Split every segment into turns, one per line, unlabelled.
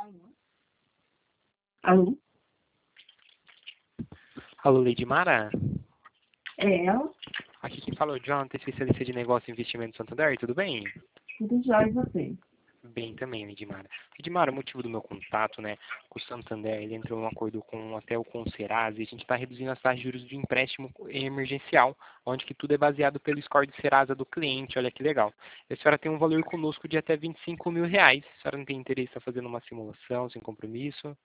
Alô?
Alô, Leidmara?
É ela?
Aqui quem fala é o Jonathan, especialista de negócio e investimento Santander, tudo bem?
Tudo jóia e você?
Bem também, Leidmara. Leidmara, o motivo do meu contato, né, com o Santander, ele entrou em um acordo com o Serasa e a gente está reduzindo as taxas de juros de empréstimo emergencial, onde que tudo é baseado pelo score de Serasa do cliente, olha que legal. E a senhora tem um valor conosco de até R$ 25.000. A senhora não tem interesse em estar fazendo uma simulação sem compromisso?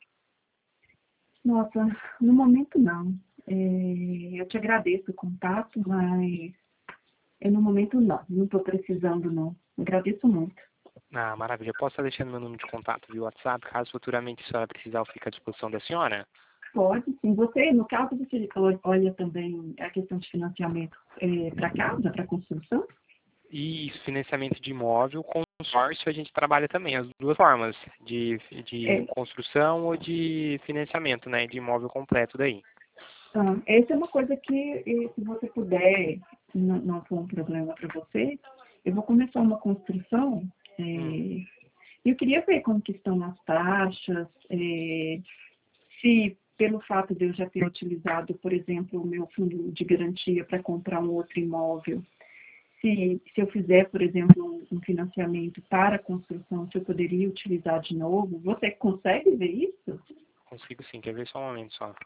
Nossa, no momento não. Eu te agradeço o contato, mas no momento não. Não estou precisando, não. Agradeço muito.
Ah, maravilha. Posso estar deixando meu número de contato via WhatsApp, caso futuramente a senhora precisar, eu fique à disposição da senhora?
Pode, sim. Você, no caso, você olha também a questão de financiamento para casa, para construção?
E financiamento de imóvel, consórcio, a gente trabalha também, as duas formas, de
É,
construção ou de financiamento, né, de imóvel completo daí.
essa é uma coisa que, se você puder, não for um problema para você, eu vou começar uma construção.
Hum.
Eu queria ver como que estão as taxas, se pelo fato de eu já ter utilizado, por exemplo, o meu fundo de garantia para comprar um outro imóvel, se eu fizer, por exemplo, um financiamento para a construção, se eu poderia utilizar de novo. Você consegue ver isso?
Consigo sim, quer ver só um momento só.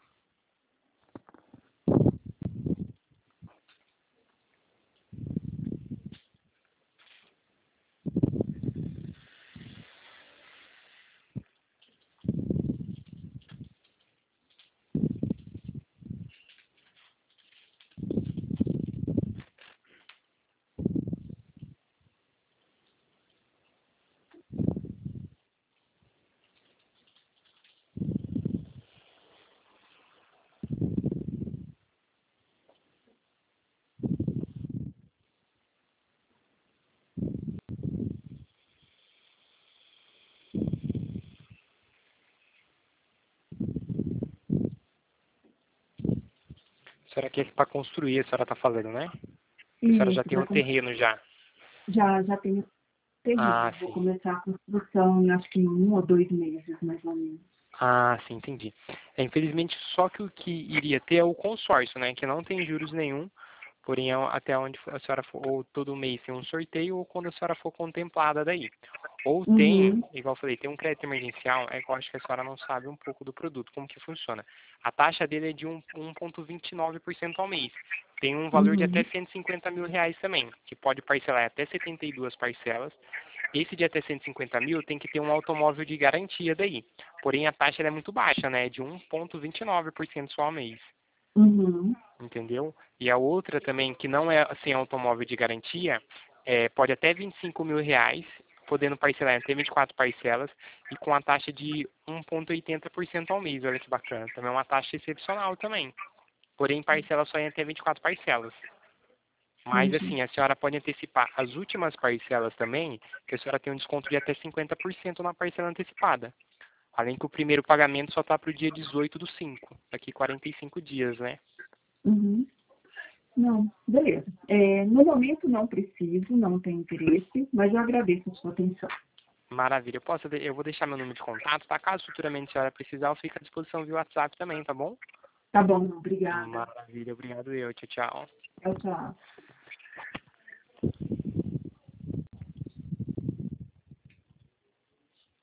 A senhora quer para construir, a senhora está falando, né? Que a senhora já
Isso,
tem um terreno já.
já tenho
Ah,
terreno. Vou
sim.
começar a construção, acho que em 1 ou 2 meses, mais ou menos.
Ah, sim, entendi. Infelizmente, só que o que iria ter é o consórcio, né? Que não tem juros nenhum, porém até onde a senhora for, ou todo mês tem um sorteio, ou quando a senhora for contemplada daí. Ou tem,
Uhum,
igual eu falei, tem um crédito emergencial, é que eu acho que a senhora não sabe um pouco do produto, como que funciona. A taxa dele é de 1,29% ao mês. Tem um valor de até
uhum,
R$ 150.000 também, que pode parcelar em até 72 parcelas. Esse de até 150.000 tem que ter um automóvel de garantia daí. Porém, a taxa ela é muito baixa, né? De 1,29% só ao mês.
uhum,
Entendeu? E a outra também, que não é sem automóvel de garantia, pode até R$ 25.000, podendo parcelar em até 24 parcelas e com a taxa de 1,80% ao mês. Olha que bacana. Também é uma taxa excepcional também. Porém, parcela só em até 24 parcelas. Mas
entendi.
assim, a senhora pode antecipar as últimas parcelas também, que a senhora tem um desconto de até 50% na parcela antecipada. Além que o primeiro pagamento só está para o dia 18/5, daqui 45 dias, né?
Uhum. Não, beleza. No momento não preciso, não tenho interesse, mas eu agradeço a sua atenção.
Maravilha. Eu vou deixar meu número de contato, tá? Caso futuramente a senhora precisar, eu fico à disposição via WhatsApp também, tá bom?
Tá bom, obrigada.
Maravilha. Obrigado eu. Tchau, tchau.
Tchau, tchau.